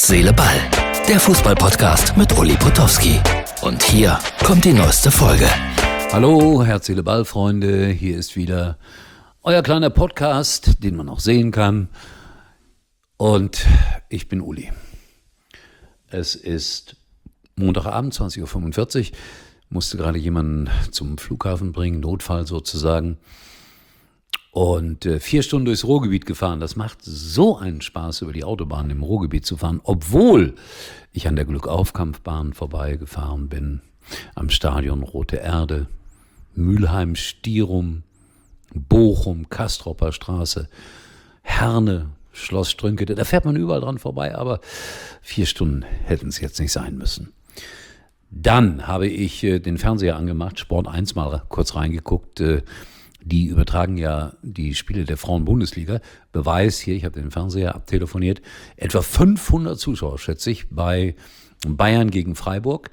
Seele, Ball. Der Fußball-Podcast mit Uli Potowski. Und hier kommt die neueste Folge. Hallo, Herz, Seele, Ball, Freunde. Hier ist wieder euer kleiner Podcast, den man auch sehen kann. Und ich bin Uli. Es ist Montagabend, 20.45 Uhr. Musste gerade jemanden zum Flughafen bringen, Notfall sozusagen. Und 4 Stunden durchs Ruhrgebiet gefahren. Das macht so einen Spaß, über die Autobahn im Ruhrgebiet zu fahren, obwohl ich an der Glückauf-Kampfbahn vorbeigefahren bin, am Stadion Rote Erde, Mülheim, Stierum, Bochum, Kastropper Straße, Herne, Schloss Strünkede. Da fährt man überall dran vorbei, aber 4 Stunden hätten es jetzt nicht sein müssen. Dann habe ich den Fernseher angemacht, Sport 1 mal kurz reingeguckt. Die übertragen ja die Spiele der Frauen-Bundesliga. Beweis hier, ich habe den Fernseher abtelefoniert, etwa 500 Zuschauer, schätze ich, bei Bayern gegen Freiburg.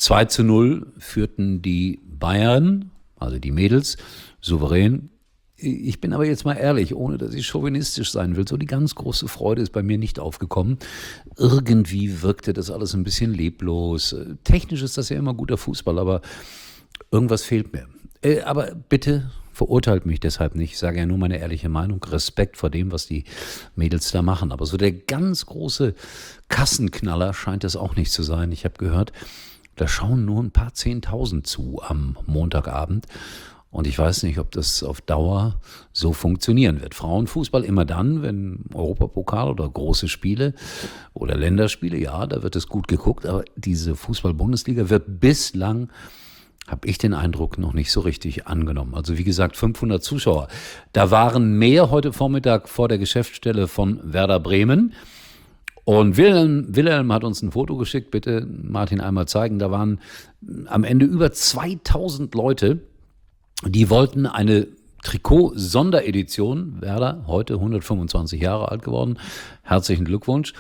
2:0 führten die Bayern, also die Mädels, souverän. Ich bin aber jetzt mal ehrlich, ohne dass ich chauvinistisch sein will, so die ganz große Freude ist bei mir nicht aufgekommen. Irgendwie wirkte das alles ein bisschen leblos. Technisch ist das ja immer guter Fußball, aber irgendwas fehlt mir. Aber bitte verurteilt mich deshalb nicht. Ich sage ja nur meine ehrliche Meinung. Respekt vor dem, was die Mädels da machen. Aber so der ganz große Kassenknaller scheint es auch nicht zu sein. Ich habe gehört, da schauen nur ein paar 10.000 zu am Montagabend. Und ich weiß nicht, ob das auf Dauer so funktionieren wird. Frauenfußball immer dann, wenn Europapokal oder große Spiele oder Länderspiele, ja, da wird es gut geguckt. Aber diese Fußball-Bundesliga wird bislang, habe ich den Eindruck, noch nicht so richtig angenommen. Also wie gesagt, 500 Zuschauer. Da waren mehr heute Vormittag vor der Geschäftsstelle von Werder Bremen. Und Wilhelm hat uns ein Foto geschickt, bitte Martin einmal zeigen. Da waren am Ende über 2000 Leute, die wollten eine Trikot-Sonderedition. Werder, heute 125 Jahre alt geworden. Herzlichen Glückwunsch.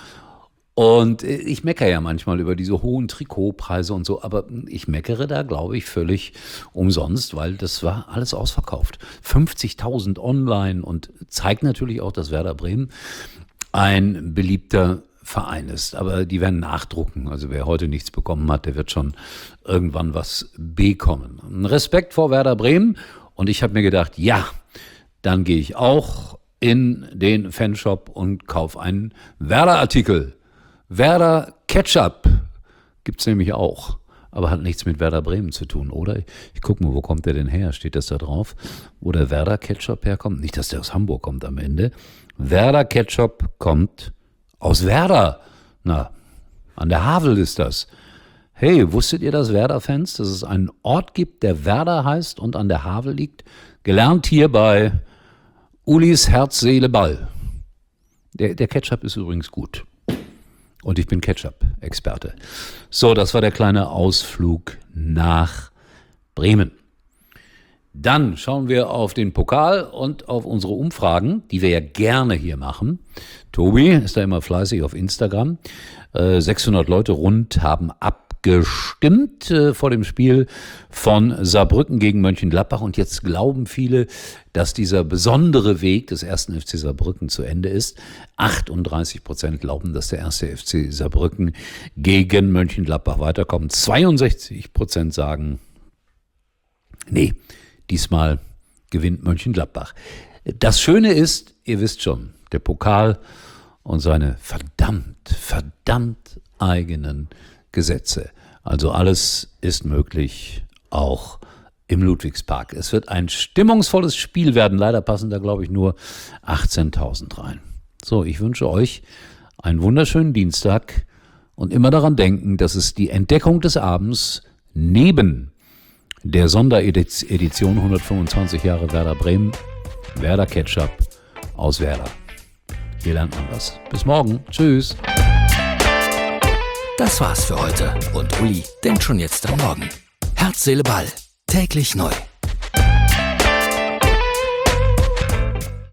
Und ich meckere ja manchmal über diese hohen Trikotpreise und so, aber ich meckere da, glaube ich, völlig umsonst, weil das war alles ausverkauft. 50.000 online und zeigt natürlich auch, dass Werder Bremen ein beliebter Verein ist. Aber die werden nachdrucken. Also wer heute nichts bekommen hat, der wird schon irgendwann was bekommen. Respekt vor Werder Bremen. Und ich habe mir gedacht, ja, dann gehe ich auch in den Fanshop und kaufe einen Werder-Artikel. Werder Ketchup gibt's nämlich auch, aber hat nichts mit Werder Bremen zu tun, oder? Ich gucke mal, wo kommt der denn her? Steht das da drauf? Wo der Werder Ketchup herkommt? Nicht, dass der aus Hamburg kommt am Ende. Werder Ketchup kommt aus Werder. Na, an der Havel ist das. Hey, wusstet ihr das, Werder-Fans, dass es einen Ort gibt, der Werder heißt und an der Havel liegt? Gelernt hier bei Ulis Herz, Seele, Ball. Der Ketchup ist übrigens gut. Und ich bin Ketchup-Experte. So, das war der kleine Ausflug nach Bremen. Dann schauen wir auf den Pokal und auf unsere Umfragen, die wir ja gerne hier machen. Tobi ist da immer fleißig auf Instagram. 600 Leute rund haben abgestimmt vor dem Spiel von Saarbrücken gegen Mönchengladbach. Und jetzt glauben viele, dass dieser besondere Weg des 1. FC Saarbrücken zu Ende ist. 38% glauben, dass der 1. FC Saarbrücken gegen Mönchengladbach weiterkommt. 62% sagen, nee, diesmal gewinnt Mönchengladbach. Das Schöne ist, ihr wisst schon, der Pokal und seine verdammt eigenen Gesetze. Also alles ist möglich, auch im Ludwigspark. Es wird ein stimmungsvolles Spiel werden. Leider passen da, glaube ich, nur 18.000 rein. So, ich wünsche euch einen wunderschönen Dienstag und immer daran denken, dass es die Entdeckung des Abends neben der Sonderedition 125 Jahre Werder Bremen, Werder Ketchup aus Werder. Hier lernt man was. Bis morgen. Tschüss. Das war's für heute. Und Uli denkt schon jetzt am Morgen. Herz, Seele, Ball. Täglich neu.